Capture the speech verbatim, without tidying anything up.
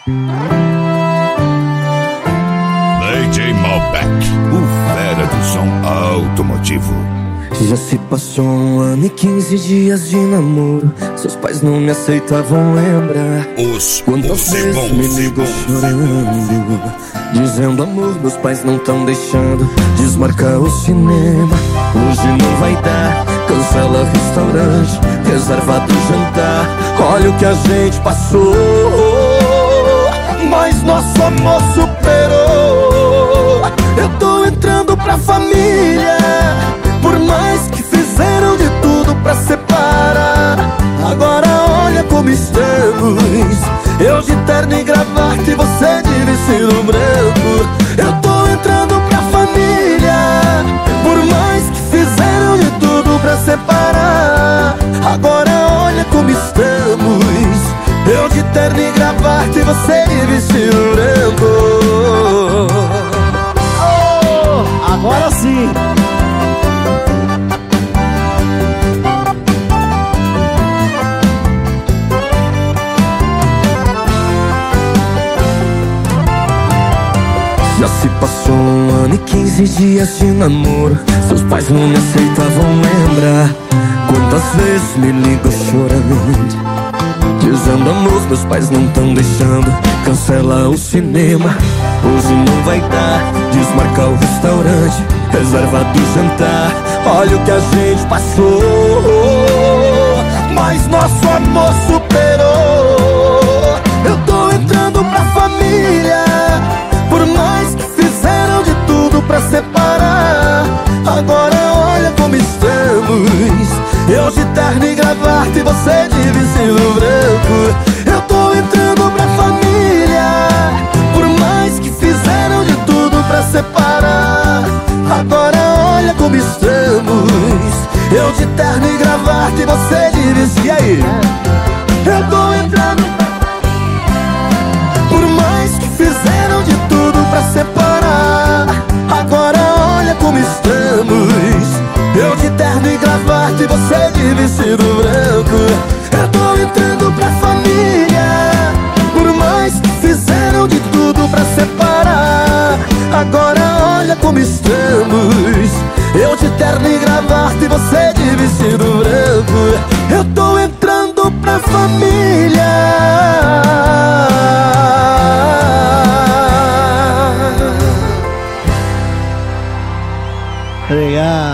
D J Malbec, o fera do som automotivo. Já se passou um ano e quinze dias de namoro. Seus pais não me aceitavam, lembra? Os Quantas vezes me ligou chorando, dizendo amor, meus pais não tão deixando. Desmarcar o cinema, hoje não vai dar. Cancela restaurante, reservado jantar. Olha o que a gente passou, mas nosso amor superou. Eu tô entrando pra família, por mais que fizeram de tudo pra separar. Agora olha como estamos, eu de terno e gravata e você de vestido branco. Eu tô entrando pra família, por mais que fizeram de tudo pra separar. Agora olha como estamos, eu de terno e gravata e você de vestido branco. Oh, agora sim! Já se passou um ano e quinze dias de namoro. Seus pais não me aceitavam, lembra? Quantas vezes me ligam chorando, dizendo amor, meus pais não tão deixando. Cancela o cinema, hoje não vai dar. Desmarcar o restaurante, reserva do jantar. Olha o que a gente passou, mas nosso amor superou. Eu tô entrando pra família, por mais que fizeram de tudo pra separar. Agora olha como estamos, eu de terno e gravata e você de vestido branco. Eu tô entrando pra família, por mais que fizeram de tudo pra separar. Agora olha como estamos, eu de terno e gravata e você de vestido. E aí? Eu tô entrando pra família, por mais que fizeram de tudo pra separar. Agora olha como estamos, eu de terno e gravata e você de vestido branco. Eu tô entrando pra família, por mais que fizeram de tudo pra separar. Agora olha como estamos, eu de terno e gravata e você de vestido branco. Eu tô entrando pra família. Obrigado.